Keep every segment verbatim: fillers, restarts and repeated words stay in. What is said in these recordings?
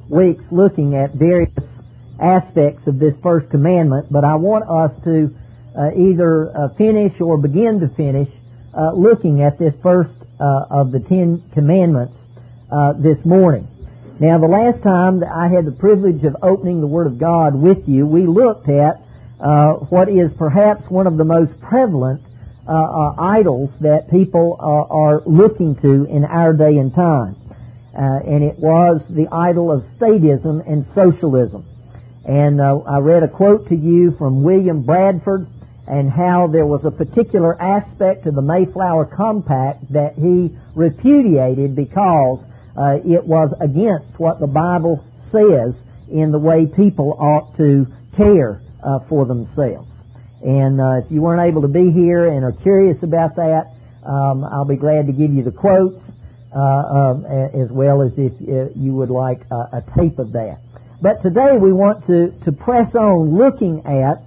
weeks looking at various aspects of this first commandment, but I want us to uh, either uh, finish or begin to finish uh, looking at this first uh, of the Ten Commandments uh, this morning. Now, the last time that I had the privilege of opening the Word of God with you, we looked at uh, what is perhaps one of the most prevalent uh, uh, idols that people uh, are looking to in our day and time. Uh, and it was the idol of statism and socialism. And uh, I read a quote to you from William Bradford and how there was a particular aspect of the Mayflower Compact that he repudiated because uh, it was against what the Bible says in the way people ought to care uh, for themselves. And uh, if you weren't able to be here and are curious about that, um, I'll be glad to give you the quotes uh, um, as well as if uh, you would like a, a tape of that. But today we want to, to press on looking at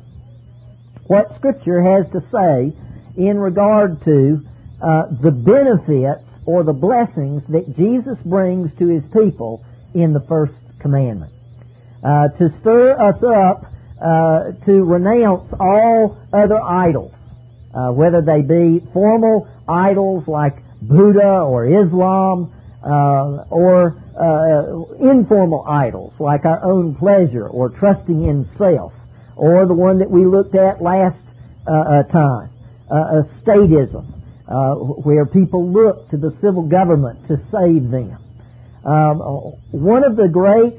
what Scripture has to say in regard to uh, the benefits or the blessings that Jesus brings to His people in the first commandment. Uh, to stir us up uh, to renounce all other idols, uh, whether they be formal idols like Buddha or Islam, uh, or uh, informal idols like our own pleasure or trusting in self, or the one that we looked at last uh, uh, time, uh, uh, statism, uh, where people look to the civil government to save them. Um, one of the great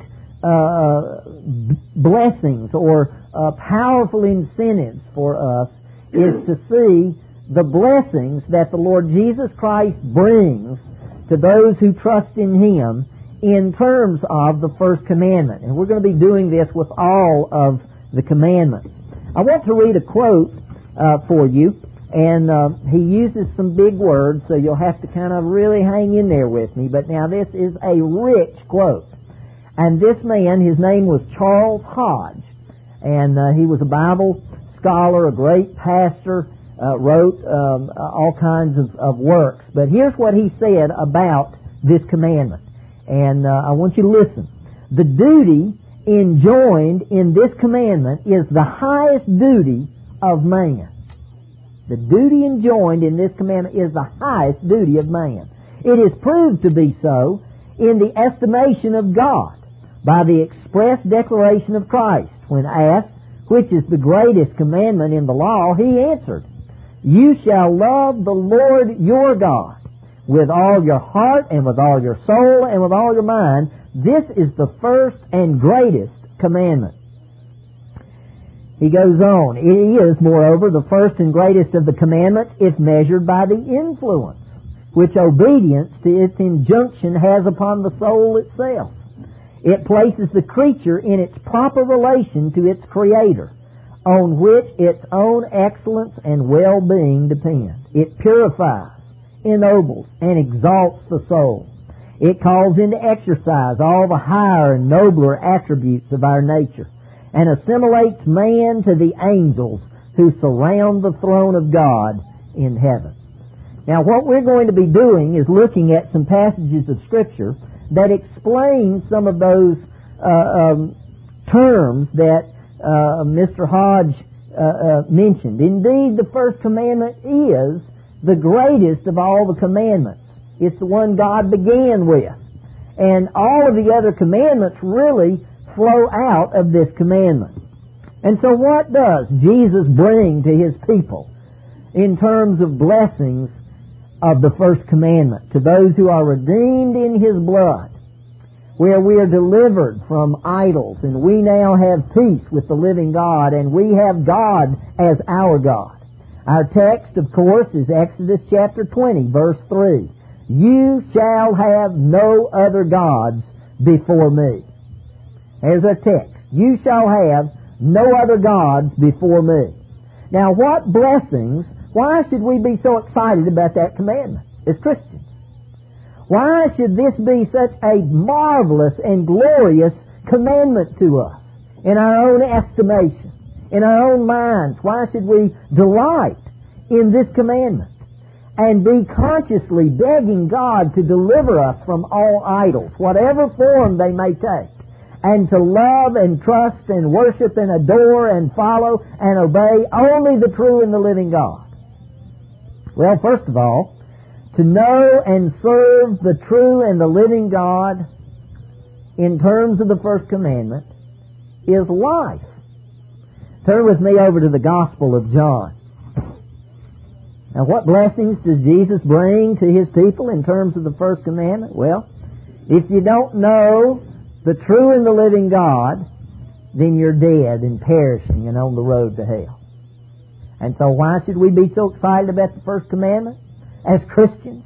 uh, blessings or uh, powerful incentives for us is to see the blessings that the Lord Jesus Christ brings to those who trust in Him in terms of the first commandment. And we're going to be doing this with all of the commandments. I want to read a quote uh, for you, and uh, he uses some big words, so you'll have to kind of really hang in there with me. But now this is a rich quote. And this man, his name was Charles Hodge, and uh, he was a Bible scholar, a great pastor, uh, wrote um, all kinds of, of works. But here's what he said about this commandment. And uh, I want you to listen. The duty enjoined in this commandment is the highest duty of man. The duty enjoined in this commandment is the highest duty of man. It is proved to be so in the estimation of God by the express declaration of Christ. When asked, which is the greatest commandment in the law, he answered, "You shall love the Lord your God with all your heart and with all your soul and with all your mind. This is the first and greatest commandment." He goes on, "It is, moreover, the first and greatest of the commandments if measured by the influence which obedience to its injunction has upon the soul itself. It places the creature in its proper relation to its Creator, on which its own excellence and well-being depend. It purifies, ennobles, and exalts the soul. It calls into exercise all the higher and nobler attributes of our nature, and assimilates man to the angels who surround the throne of God in heaven." Now, what we're going to be doing is looking at some passages of Scripture that explain some of those uh, um, terms that uh, Mister Hodge uh, uh, mentioned. Indeed, the first commandment is the greatest of all the commandments. It's the one God began with. And all of the other commandments really flow out of this commandment. And so what does Jesus bring to His people in terms of blessings of the first commandment? To those who are redeemed in His blood, where we are delivered from idols, and we now have peace with the living God, and we have God as our God. Our text, of course, is Exodus chapter twenty, verse three. "You shall have no other gods before me." There's our text. "You shall have no other gods before me." Now, what blessings, why should we be so excited about that commandment as Christians? Why should this be such a marvelous and glorious commandment to us in our own estimation, in our own minds? Why should we delight in this commandment and be consciously begging God to deliver us from all idols, whatever form they may take? and to love and trust and worship and adore and follow and obey only the true and the living God? Well, first of all, to know and serve the true and the living God in terms of the first commandment is life. Turn with me over to the Gospel of John. Now, what blessings does Jesus bring to His people in terms of the first commandment? Well, if you don't know the true and the living God, then you're dead and perishing and on the road to hell. And so why should we be so excited about the first commandment as Christians?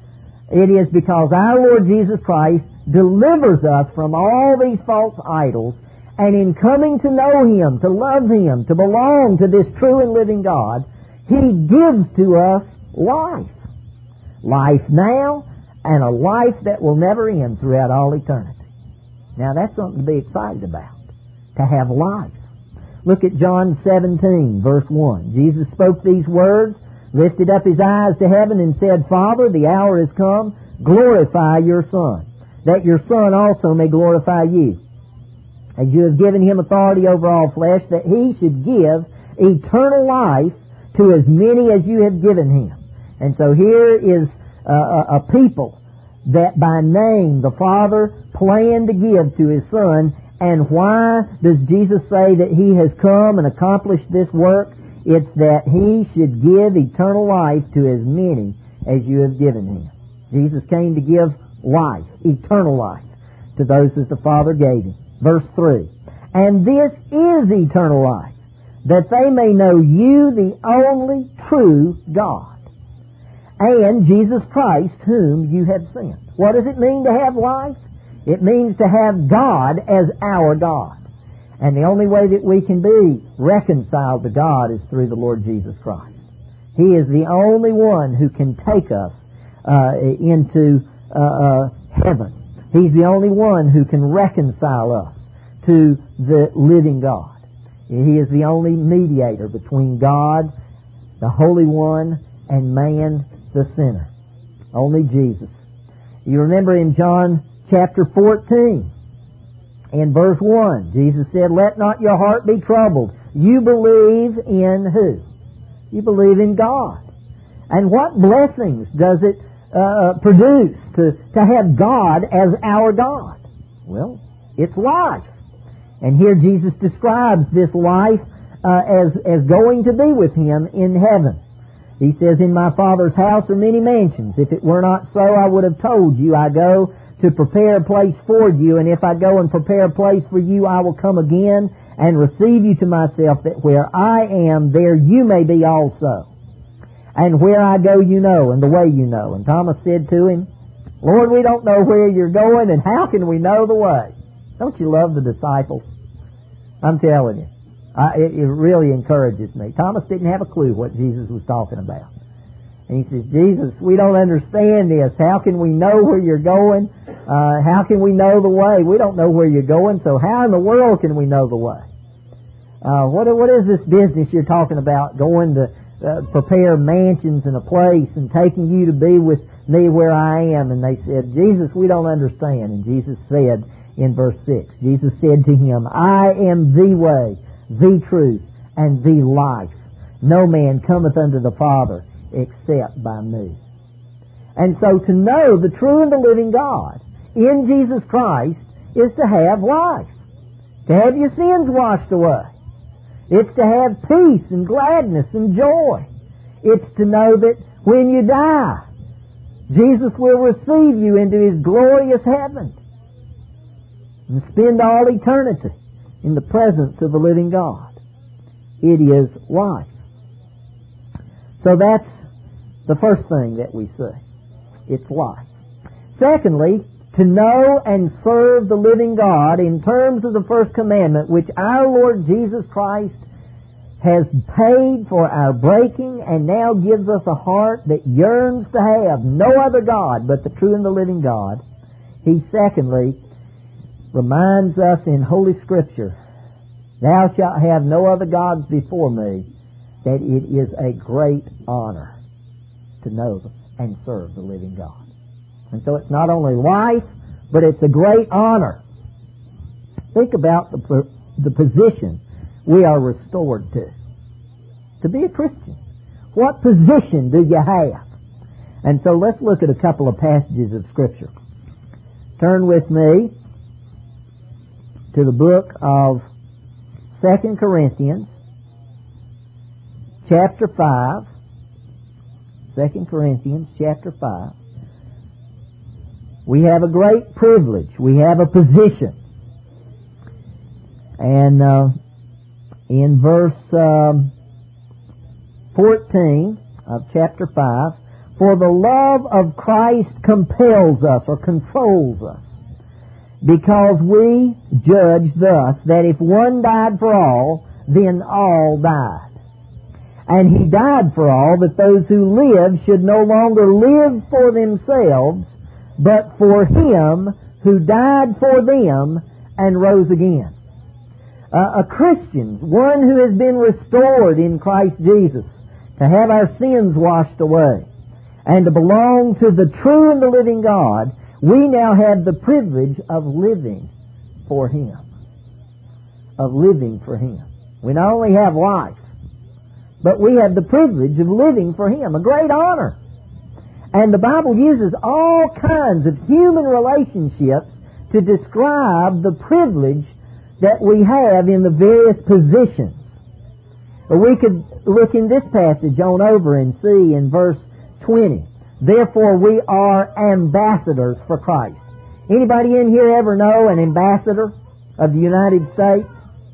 It is because our Lord Jesus Christ delivers us from all these false idols, and in coming to know Him, to love Him, to belong to this true and living God, He gives to us life. Life now, and a life that will never end throughout all eternity. Now that's something to be excited about, to have life. Look at John seventeen, verse one. Jesus spoke these words, lifted up His eyes to heaven, and said, Father, the hour is come, glorify your Son, that your Son also may glorify you, as you have given Him authority over all flesh, that He should give eternal life to as many as you have given Him. And so here is a, a, a people that by name the Father planned to give to His Son. And why does Jesus say that He has come and accomplished this work? It's that He should give eternal life to as many as you have given Him. Jesus came to give life, eternal life, to those that the Father gave Him. Verse three, and this is eternal life, that they may know you, the only true God, and Jesus Christ, whom you have sent. What does it mean to have life? It means to have God as our God. And the only way that we can be reconciled to God is through the Lord Jesus Christ. He is the only one who can take us uh, into uh, uh, heaven. He's the only one who can reconcile us to the living God. He is the only mediator between God, the Holy One, and man, the sinner. Only Jesus. You remember in John chapter fourteen, in verse one, Jesus said, let not your heart be troubled. You believe in who? You believe in God. And what blessings does it uh, produce to, to have God as our God? Well, it's life. And here Jesus describes this life uh, as, as going to be with Him in heaven. He says, in my Father's house are many mansions. If it were not so, I would have told you, I go to prepare a place for you, and if I go and prepare a place for you, I will come again and receive you to myself, that where I am, there you may be also. And where I go you know, and the way you know. And Thomas said to Him, Lord, we don't know where you're going, and how can we know the way? Don't you love the disciples? I'm telling you. I, it, it really encourages me. Thomas didn't have a clue what Jesus was talking about. And he says, Jesus, we don't understand this. How can we know where you're going? Uh, how can we know the way? We don't know where you're going, so how in the world can we know the way? Uh, what, what is this business you're talking about, going to uh, prepare mansions and a place and taking you to be with me where I am? And they said, Jesus, we don't understand. And Jesus said in verse six, Jesus said to him, I am the way, the truth, and the life. No man cometh unto the Father except by me. And so to know the true and the living God in Jesus Christ is to have life. To have your sins washed away. It's to have peace and gladness and joy. It's to know that when you die, Jesus will receive you into His glorious heaven and spend all eternity in the presence of the living God. It is life. So that's the first thing that we see. It's life. Secondly, to know and serve the living God in terms of the first commandment, which our Lord Jesus Christ has paid for our breaking and now gives us a heart that yearns to have no other God but the true and the living God. He secondly reminds us in Holy Scripture, thou shalt have no other gods before me, that it is a great honor to know and serve the living God. And so it's not only life, but it's a great honor Think about the, the position we are restored to. To be a Christian. What position do you have? And so let's look at a couple of passages of Scripture. Turn with me to the book of Second Corinthians, chapter five. Second Corinthians, chapter five. We have a great privilege. We have a position. And uh, in verse um, fourteen of chapter five, for the love of Christ compels us or controls us, because we judge thus, that if one died for all, then all died. And He died for all, that those who live should no longer live for themselves, but for Him who died for them and rose again. Uh, a Christian, one who has been restored in Christ Jesus, to have our sins washed away, and to belong to the true and the living God, we now have the privilege of living for Him. Of living for Him. We not only have life, but we have the privilege of living for Him. A great honor. And the Bible uses all kinds of human relationships to describe the privilege that we have in the various positions. We could look in this passage on over and see in verse twenty. Therefore we are ambassadors for Christ. Anybody in here ever know an ambassador of the United States?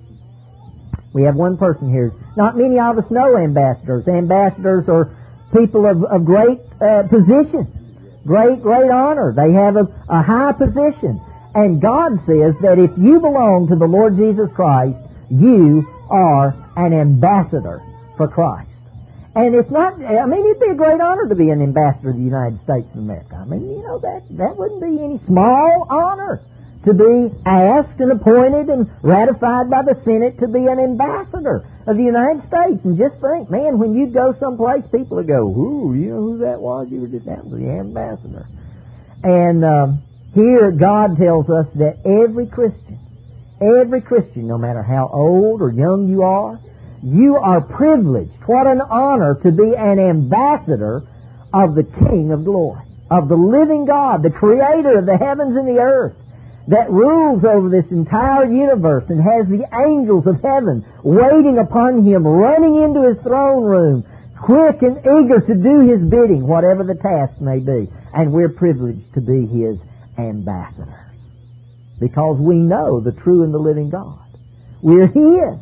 We have one person here. Not many of us know ambassadors. Ambassadors are people of, of great uh, position, great, great honor. They have a, a high position. And God says that if you belong to the Lord Jesus Christ, you are an ambassador for Christ. And it's not, I mean, it'd be a great honor to be an ambassador of the United States of America. I mean, you know, that, that wouldn't be any small honor to be asked and appointed and ratified by the Senate to be an ambassador of the United States. And just think, man, when you go someplace, people will go, ooh, you know who that was? You were just that was the ambassador. And um, here God tells us that every Christian, every Christian, no matter how old or young you are, you are privileged. What an honor to be an ambassador of the King of glory, of the living God, the Creator of the heavens and the earth, that rules over this entire universe and has the angels of heaven waiting upon Him, running into His throne room, quick and eager to do His bidding, whatever the task may be. And we're privileged to be His ambassadors because we know the true and the living God. We're His.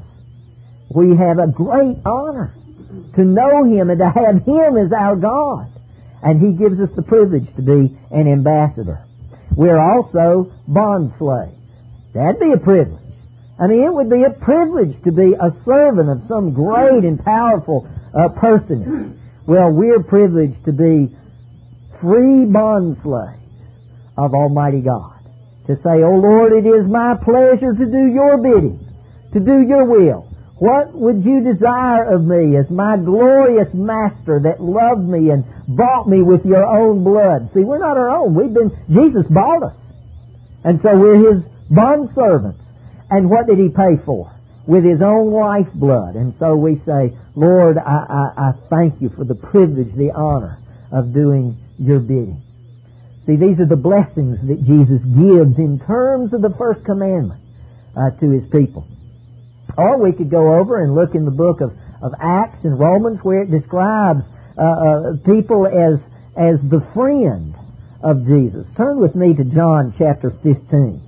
We have a great honor to know Him and to have Him as our God. And He gives us the privilege to be an ambassador. We're also bond slaves. That'd be a privilege. I mean, it would be a privilege to be a servant of some great and powerful uh, person. Well, we're privileged to be free bond slaves of Almighty God. To say, oh Lord, it is my pleasure to do your bidding, to do your will. What would you desire of me as my glorious master that loved me and bought me with your own blood? See, we're not our own. We've been, Jesus bought us. And so we're His bondservants. And what did He pay for? With His own lifeblood. And so we say, Lord, I, I, I thank you for the privilege, the honor of doing your bidding. See, these are the blessings that Jesus gives in terms of the first commandment uh, to His people. Or we could go over and look in the book of, of Acts and Romans where it describes uh, uh, people as as the friend of Jesus. Turn with me to John chapter fifteen.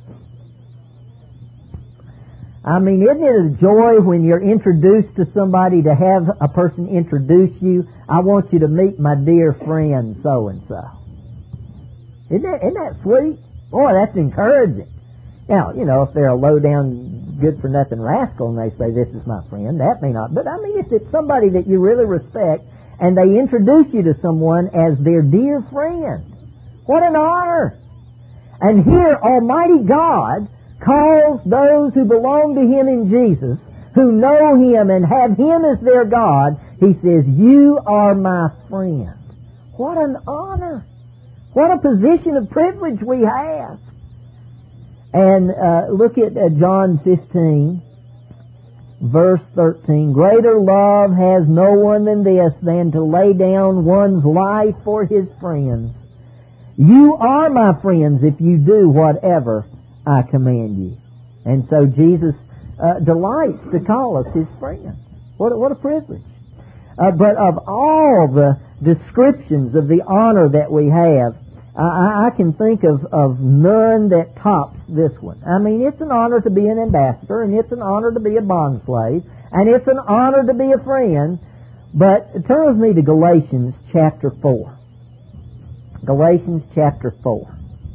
I mean, isn't it a joy when you're introduced to somebody to have a person introduce you? I want you to meet my dear friend so-and-so. Isn't that, isn't that sweet? Boy, that's encouraging. Now, you know, if they're a low-down good-for-nothing rascal and they say, this is my friend, that may not. But, I mean, if it's somebody that you really respect and they introduce you to someone as their dear friend, what an honor. And here, Almighty God calls those who belong to Him in Jesus, who know Him and have Him as their God, He says, you are my friend. What an honor. What a position of privilege we have. And uh, look at uh, John fifteen, verse thirteen. Greater love has no one than this, than to lay down one's life for his friends. You are my friends if you do whatever I command you. And so Jesus uh, delights to call us his friends. What, what a privilege. Uh, but of all the descriptions of the honor that we have, I, I can think of, of none that tops this one. I mean, it's an honor to be an ambassador, and it's an honor to be a bondslave, and it's an honor to be a friend. But turn with me to Galatians chapter four. Galatians chapter four.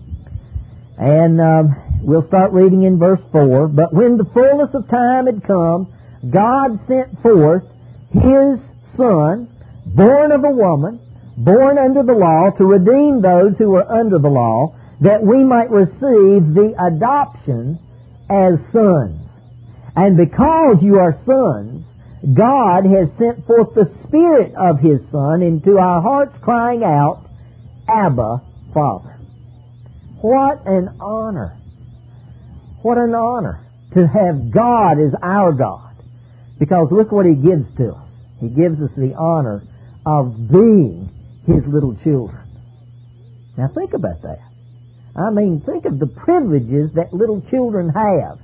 And um, we'll start reading in verse four. But when the fullness of time had come, God sent forth His Son, born of a woman, born under the law, to redeem those who were under the law, that we might receive the adoption as sons. And because you are sons, God has sent forth the Spirit of His Son into our hearts, crying out, Abba, Father. What an honor. What an honor to have God as our God. Because look what He gives to us. He gives us the honor of being His little children. Now think about that. I mean, think of the privileges that little children have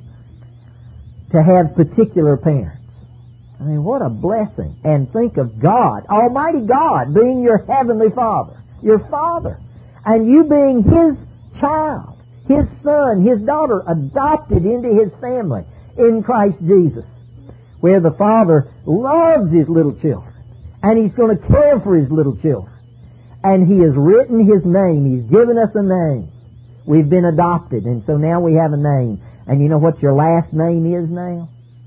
to have particular parents. I mean, what a blessing. And think of God, Almighty God, being your Heavenly Father, your Father, and you being His child, His son, His daughter, adopted into His family in Christ Jesus, where the Father loves His little children, and He's going to care for His little children. And He has written His name. He's given us a name. We've been adopted, and so now we have a name. And you know what your last name is now?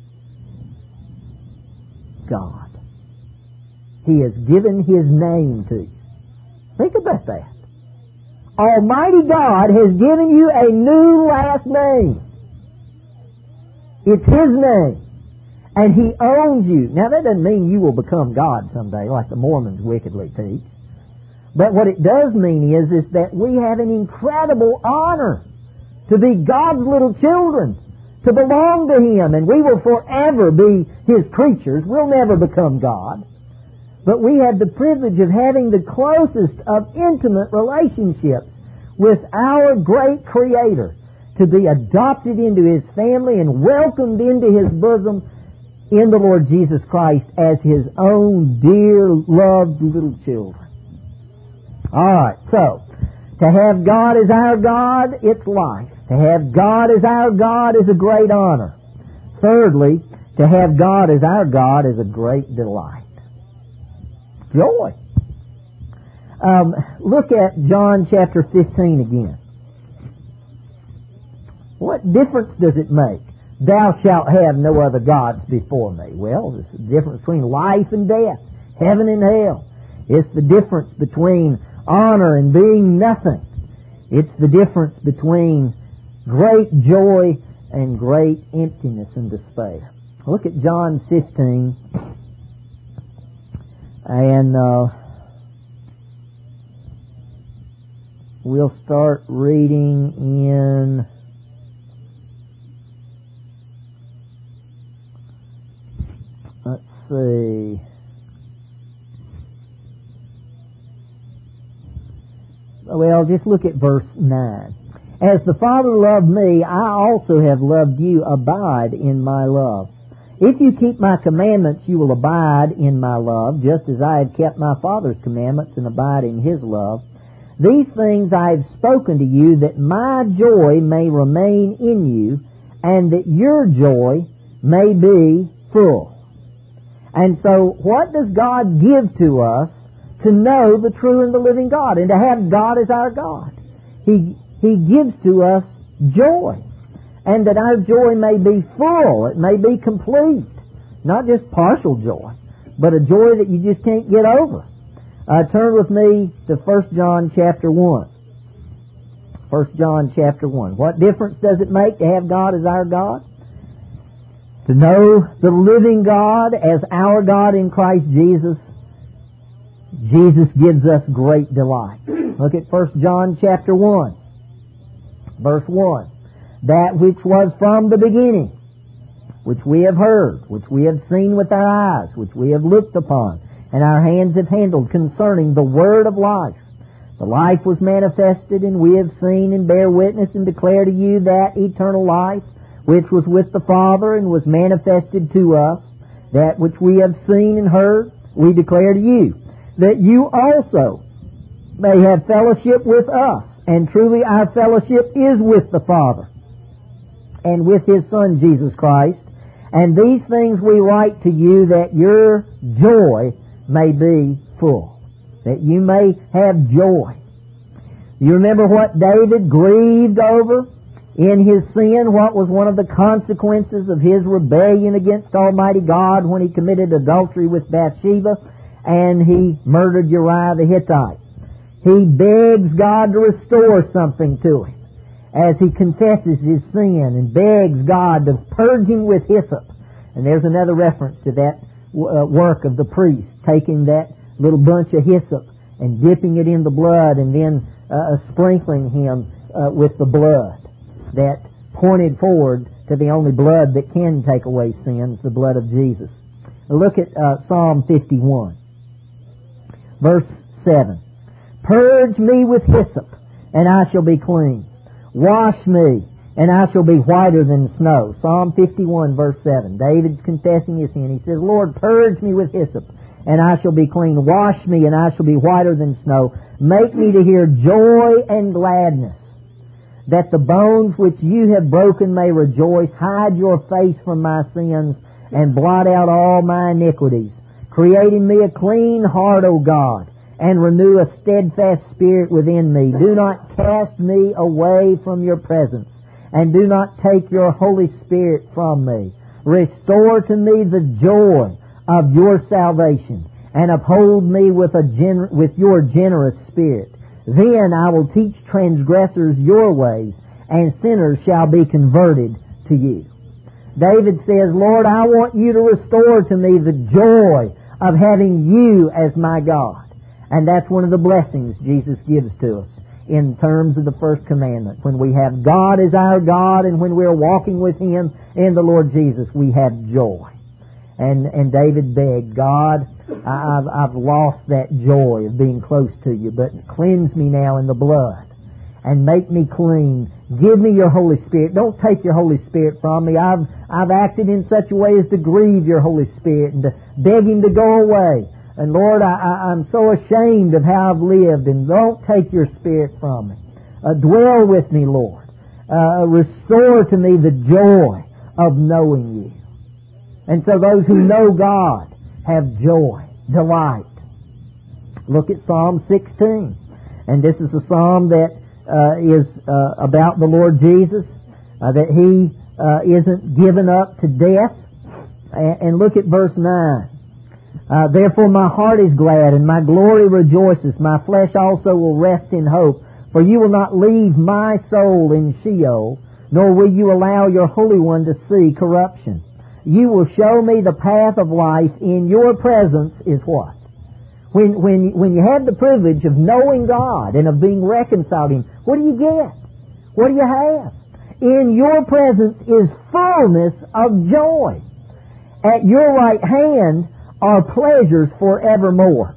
God. He has given His name to you. Think about that. Almighty God has given you a new last name. It's His name. And He owns you. Now that doesn't mean you will become God someday, like the Mormons wickedly teach. But what it does mean is, is that we have an incredible honor to be God's little children, to belong to Him, and we will forever be His creatures. We'll never become God. But we have the privilege of having the closest of intimate relationships with our great Creator, to be adopted into His family and welcomed into His bosom in the Lord Jesus Christ as His own dear, loved little children. All right, so to have God as our God, it's life. To have God as our God is a great honor. Thirdly, to have God as our God is a great delight. Joy. Um, look at John chapter fifteen again. What difference does it make? Thou shalt have no other gods before me. Well, it's the difference between life and death, heaven and hell. It's the difference between honor and being nothing. It's the difference between great joy and great emptiness and despair. Look at John fifteen, and uh, we'll start reading in let's see well, just look at verse nine. As the Father loved me, I also have loved you. Abide in my love. If you keep my commandments, you will abide in my love, just as I have kept my Father's commandments and abide in His love. These things I have spoken to you, that my joy may remain in you, and that your joy may be full. And so, what does God give to us to know the true and the living God, and to have God as our God? He He gives to us joy, and that our joy may be full, it may be complete, not just partial joy, but a joy that you just can't get over. Uh, turn with me to First John chapter one. First John chapter one. What difference does it make to have God as our God? To know the living God as our God in Christ Jesus, Jesus gives us great delight. Look at First John chapter one. Verse one. that which was from the beginning, which we have heard, which we have seen with our eyes, which we have looked upon, and our hands have handled concerning the word of life. The life was manifested, and we have seen and bear witness and declare to you that eternal life which was with the Father and was manifested to us. That which we have seen and heard, we declare to you, that you also may have fellowship with us. And truly our fellowship is with the Father and with His Son, Jesus Christ. And these things we write to you, that your joy may be full, that you may have joy. You remember what David grieved over in his sin? What was one of the consequences of his rebellion against Almighty God when he committed adultery with Bathsheba and he murdered Uriah the Hittite? He begs God to restore something to him as he confesses his sin and begs God to purge him with hyssop. And there's another reference to that uh, work of the priest, taking that little bunch of hyssop and dipping it in the blood and then uh, sprinkling him uh, with the blood that pointed forward to the only blood that can take away sins, the blood of Jesus. Now look at uh, Psalm fifty-one, verse seven. Purge me with hyssop, and I shall be clean. Wash me, and I shall be whiter than snow. Psalm fifty-one, verse seven. David's confessing his sin. He says, Lord, purge me with hyssop, and I shall be clean. Wash me, and I shall be whiter than snow. Make me to hear joy and gladness, that the bones which you have broken may rejoice. Hide your face from my sins, and blot out all my iniquities. Create in me a clean heart, O God, and renew a steadfast spirit within me. Do not cast me away from your presence, and do not take your Holy Spirit from me. Restore to me the joy of your salvation, and uphold me with a gener- with your generous spirit. Then I will teach transgressors your ways, and sinners shall be converted to you. David says, Lord, I want you to restore to me the joy of having you as my God. And that's one of the blessings Jesus gives to us in terms of the first commandment. When we have God as our God, and when we're walking with Him in the Lord Jesus, we have joy. And and David begged, God, I've, I've lost that joy of being close to you, but cleanse me now in the blood and make me clean. Give me your Holy Spirit. Don't take your Holy Spirit from me. I've, I've acted in such a way as to grieve your Holy Spirit and to beg Him to go away. And Lord, I, I, I'm so ashamed of how I've lived, and don't take your Spirit from me. Uh, dwell with me, Lord. Uh, restore to me the joy of knowing you. And so those who know God have joy, delight. Look at Psalm sixteen. And this is a psalm that uh, is uh, about the Lord Jesus, uh, that He uh, isn't given up to death. And, and look at verse nine. Uh, Therefore my heart is glad, and my glory rejoices. My flesh also will rest in hope. For you will not leave my soul in Sheol, nor will you allow your Holy One to see corruption. You will show me the path of life. In your presence is what? When, when, when you have the privilege of knowing God and of being reconciled to Him, what do you get? What do you have? In your presence is fullness of joy. At your right hand are pleasures forevermore.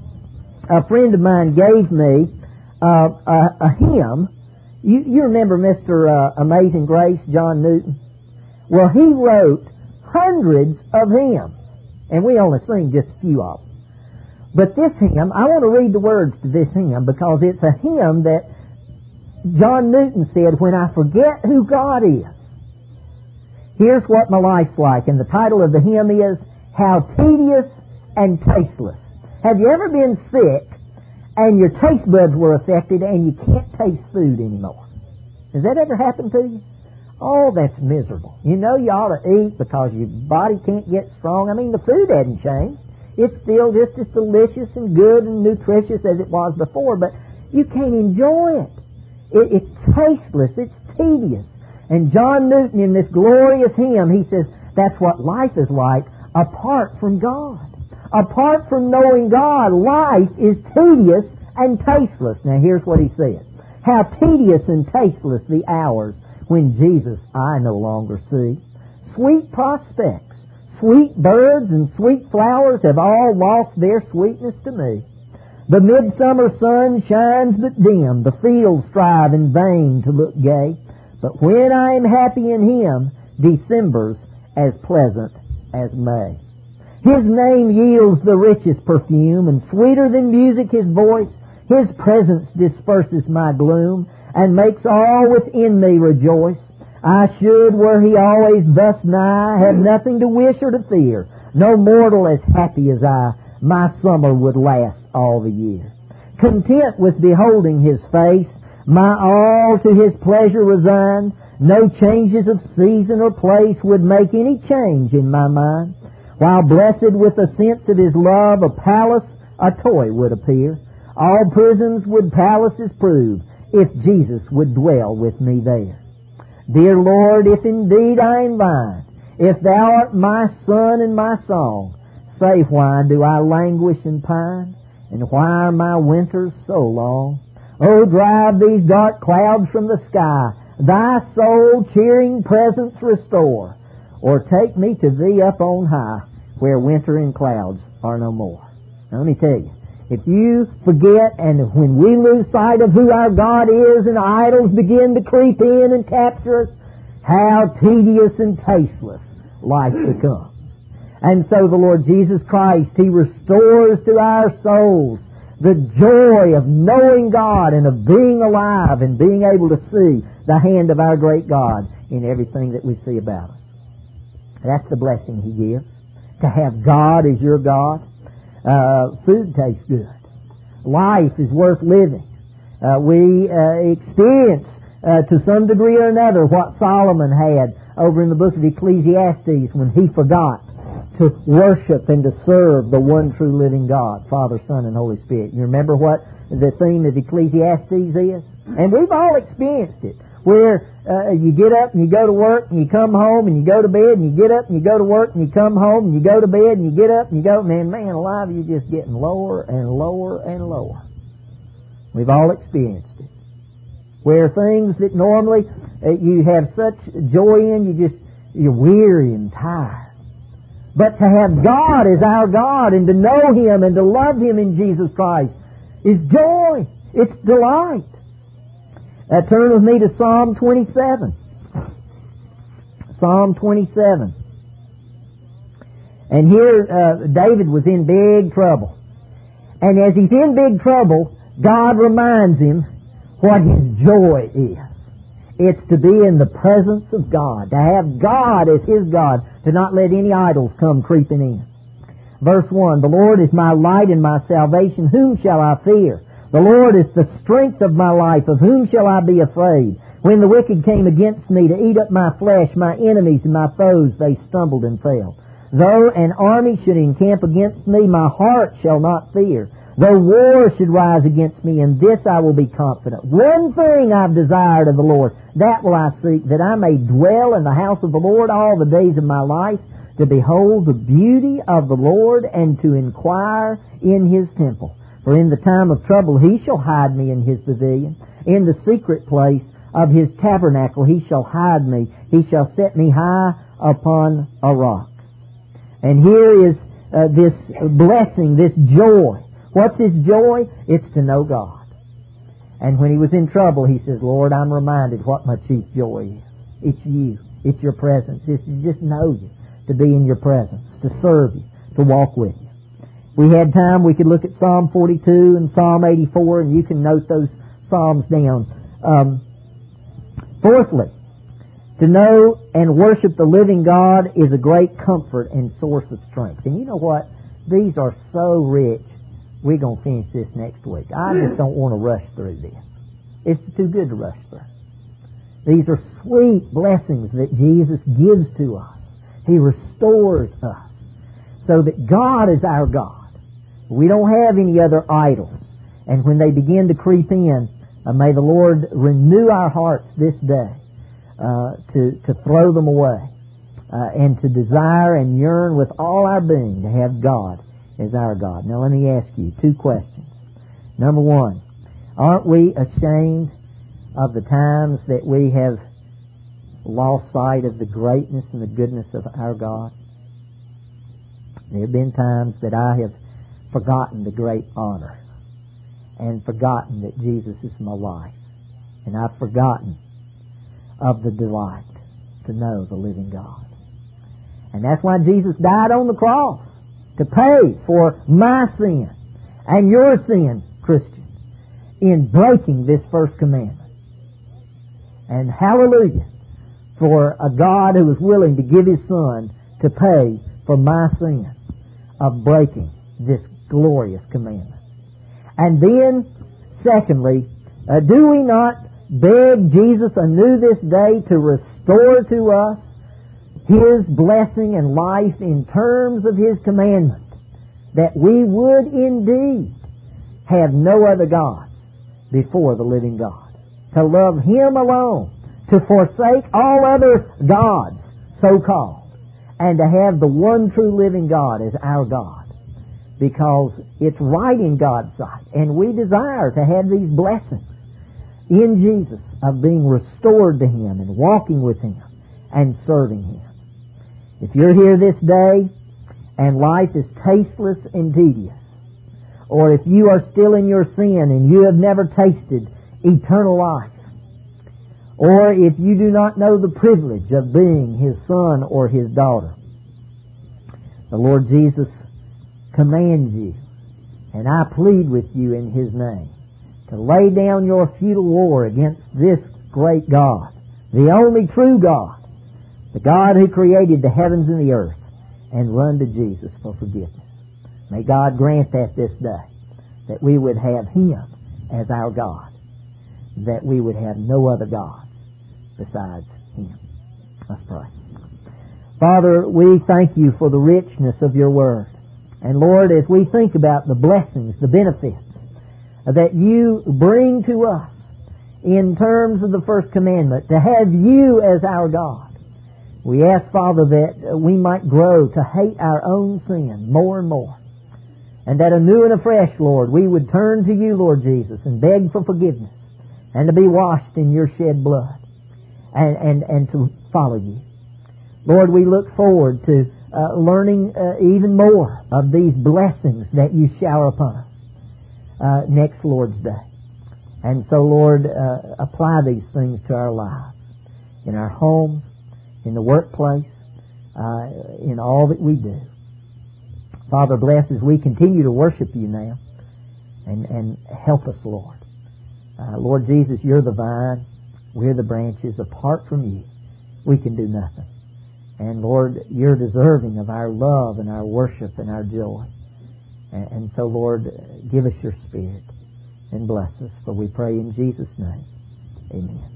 A friend of mine gave me uh, a, a hymn. You, you remember Mister Uh, Amazing Grace, John Newton? Well, he wrote hundreds of hymns, and we only sing just a few of them. But this hymn, I want to read the words to this hymn because it's a hymn that John Newton said, when I forget who God is, here's what my life's like. And the title of the hymn is, How Tedious and Tasteless. Have you ever been sick and your taste buds were affected and you can't taste food anymore? Has that ever happened to you? Oh, that's miserable. You know you ought to eat because your body can't get strong. I mean, the food hadn't changed. It's still just as delicious and good and nutritious as it was before, but you can't enjoy it. it it's tasteless. It's tedious. And John Newton, in this glorious hymn, he says, that's what life is like apart from God. Apart from knowing God, life is tedious and tasteless. Now, here's what he said. How tedious and tasteless the hours when Jesus I no longer see. Sweet prospects, sweet birds, and sweet flowers have all lost their sweetness to me. The midsummer sun shines but dim, the fields strive in vain to look gay. But when I am happy in Him, December's as pleasant as May. His name yields the richest perfume, and sweeter than music His voice. His presence disperses my gloom, and makes all within me rejoice. I should, were He always thus nigh, have nothing to wish or to fear. No mortal as happy as I, my summer would last all the year. Content with beholding His face, my all to His pleasure resign. No changes of season or place would make any change in my mind. While blessed with a sense of His love, a palace, a toy would appear. All prisons would palaces prove, if Jesus would dwell with me there. Dear Lord, if indeed I am thine, if Thou art my sun and my song, say why do I languish and pine, and why are my winters so long? Oh, drive these dark clouds from the sky, Thy soul cheering presence restore, or take me to Thee up on high, where winter and clouds are no more. Now let me tell you, if you forget, and when we lose sight of who our God is, and idols begin to creep in and capture us, how tedious and tasteless life becomes. And so the Lord Jesus Christ, He restores to our souls the joy of knowing God and of being alive and being able to see the hand of our great God in everything that we see about us. That's the blessing He gives. To have God as your God. Uh, food tastes good. Life is worth living. Uh, we uh, experience uh, to some degree or another what Solomon had over in the book of Ecclesiastes when he forgot to worship and to serve the one true living God, Father, Son, and Holy Spirit. You remember what the theme of Ecclesiastes is? And we've all experienced it, where uh, you get up and you go to work and you come home and you go to bed and you get up and you go to work and you come home and you go to bed and you get up and you go, man, man alive, you're just getting lower and lower and lower. We've all experienced it. Where things that normally uh, you have such joy in, you just, you're weary and tired. But to have God as our God and to know Him and to love Him in Jesus Christ is joy. It's delight. Uh, turn with me to Psalm twenty-seven. Psalm twenty-seven. And here uh, David was in big trouble. And as he's in big trouble, God reminds him what his joy is. It's to be in the presence of God, to have God as his God, to not let any idols come creeping in. Verse one, the Lord is my light and my salvation, whom shall I fear? The Lord is the strength of my life, of whom shall I be afraid? When the wicked came against me to eat up my flesh, my enemies and my foes, they stumbled and fell. Though an army should encamp against me, my heart shall not fear. Though war should rise against me, in this I will be confident. One thing I've desired of the Lord, that will I seek, that I may dwell in the house of the Lord all the days of my life, to behold the beauty of the Lord and to inquire in His temple. For in the time of trouble He shall hide me in His pavilion. In the secret place of His tabernacle He shall hide me. He shall set me high upon a rock. And here is uh, this blessing, this joy. What's his joy? It's to know God. And when he was in trouble, he says, Lord, I'm reminded what my chief joy is. It's you. It's your presence. It's to just know you, to be in your presence, to serve you, to walk with you. We had time, we could look at Psalm forty-two and Psalm eighty-four, and you can note those Psalms down. Um, fourthly, to know and worship the living God is a great comfort and source of strength. And you know what? These are so rich. We're going to finish this next week. I just don't want to rush through this. It's too good to rush through. These are sweet blessings that Jesus gives to us. He restores us so that God is our God. We don't have any other idols. And when they begin to creep in, uh, may the Lord renew our hearts this day uh, to, to throw them away uh, and to desire and yearn with all our being to have God as our God. Now let me ask you two questions. Number one, aren't we ashamed of the times that we have lost sight of the greatness and the goodness of our God? There have been times that I have forgotten the great honor and forgotten that Jesus is my life. And I've forgotten of the delight to know the living God. And that's why Jesus died on the cross, to pay for my sin and your sin, Christian, in breaking this first commandment. And hallelujah for a God who was willing to give His Son to pay for my sin of breaking this glorious commandment. And then, secondly, uh, do we not beg Jesus anew this day to restore to us His blessing and life in terms of His commandment, that we would indeed have no other gods before the living God, to love Him alone, to forsake all other gods, so-called, and to have the one true living God as our God, because it's right in God's sight, and we desire to have these blessings in Jesus of being restored to Him and walking with Him and serving Him. If you're here this day and life is tasteless and tedious, or if you are still in your sin and you have never tasted eternal life, or if you do not know the privilege of being His son or His daughter, the Lord Jesus commands you, and I plead with you in His name, to lay down your futile war against this great God, the only true God, the God who created the heavens and the earth, and run to Jesus for forgiveness. May God grant that this day, that we would have Him as our God, that we would have no other gods besides Him. Let's pray. Father, we thank You for the richness of Your Word. And Lord, as we think about the blessings, the benefits that You bring to us in terms of the first commandment, to have You as our God, we ask, Father, that we might grow to hate our own sin more and more. And that anew and afresh, Lord, we would turn to You, Lord Jesus, and beg for forgiveness, and to be washed in Your shed blood, and, and, and to follow You. Lord, we look forward to uh, learning uh, even more of these blessings that You shower upon us uh, next Lord's Day. And so, Lord, uh, apply these things to our lives, in our homes, in the workplace, uh, in all that we do. Father, bless as we continue to worship You now, and, and help us, Lord. Uh, Lord Jesus, You're the vine, we're the branches. Apart from You, we can do nothing. And Lord, You're deserving of our love and our worship and our joy. And, and so, Lord, give us Your Spirit and bless us, for we pray in Jesus' name. Amen.